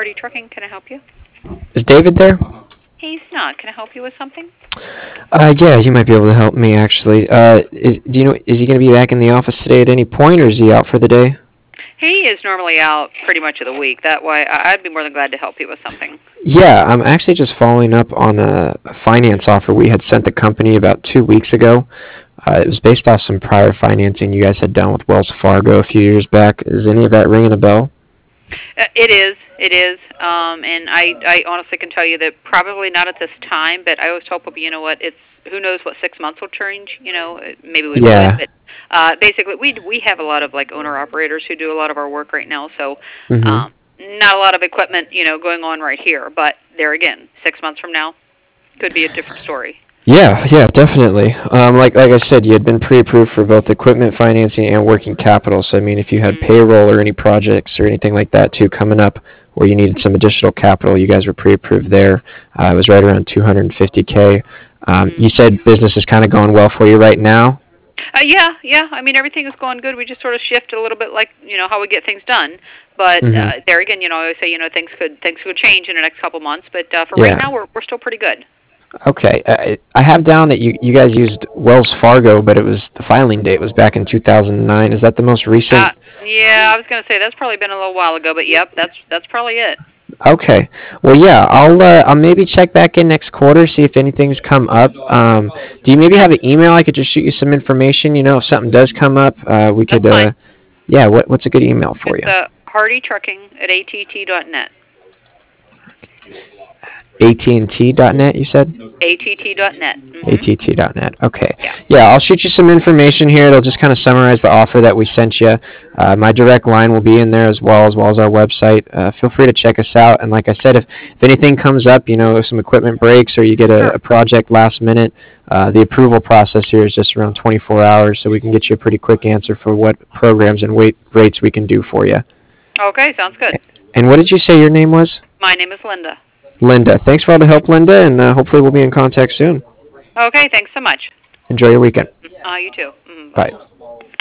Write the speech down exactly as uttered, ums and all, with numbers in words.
Hardy Trucking. Can I help you? Is David there? He's not. Can I help you with something? Uh, yeah, you might be able to help me actually. Uh, is, do you know? Is he going to be back in the office today at any point, or is he out for the day? He is normally out pretty much of the week. That way, I- I'd be more than glad to help you with something. Yeah, I'm actually just following up on a, a finance offer we had sent the company about two weeks ago. Uh, it was based off some prior financing you guys had done with Wells Fargo a few years back. Is any of that ringing a bell? Uh, it is. It is. Um, and I, I honestly can tell you that probably not at this time, but I always tell people, you know what, it's, who knows what six months will change, you know, uh, maybe we Yeah. would, but uh, basically we we have a lot of, like, owner-operators who do a lot of our work right now, so Mm-hmm. um, not a lot of equipment, you know, going on right here, but there again, six months from now, could be a different story. Yeah, yeah, definitely. Um, like like I said, you had been pre-approved for both equipment financing and working capital. So I mean, if you had Mm-hmm. payroll or any projects or anything like that too coming up, where you needed some additional capital, you guys were pre-approved there. Uh, it was right around two hundred fifty k. Um, Mm-hmm. you said business is kind of going well for you right now. Uh, yeah, yeah. I mean, everything is going good. We just sort of shift a little bit, like you know how we get things done. But Mm-hmm. uh, there again, you know, I always say you know things could things could change in the next couple months. But uh, for right Yeah. now, we're we're still pretty good. Okay. Uh, I have down that you, you guys used Wells Fargo, but it was the filing date was back in two thousand nine. Is that the most Uh, recent? yeah, I was gonna say that's probably been a little while ago, but yep, that's that's probably it. Okay. Well, yeah, I'll uh, I'll maybe check back in next quarter, see if anything's come up. Um, do you maybe have an email I could just shoot you some information? You know, if something does come up, uh, we That's could. fine. Uh, yeah. What what's a good email for It's you? uh, Hardy Trucking at A T T dot net. A T and T dot net. You said. A T T dot net. Mm-hmm. A T T dot net. Okay. Yeah. Yeah, I'll shoot you some information here. It'll just kind of summarize the offer that we sent you. Uh, my direct line will be in there as well, as well as our website. Uh, feel free to check us out. And like I said, if, if anything comes up, you know, if some equipment breaks or you get a, Sure. a project last minute, uh, the approval process here is just around twenty-four hours, so we can get you a pretty quick answer for what programs and weight rates we can do for you. Okay, sounds good. And what did you say your name was? My name is Linda. Linda. Thanks for all the help, Linda, and uh, hopefully we'll be in contact soon. Okay, thanks so much. Enjoy your weekend. Uh, you too. Mm, bye. Bye.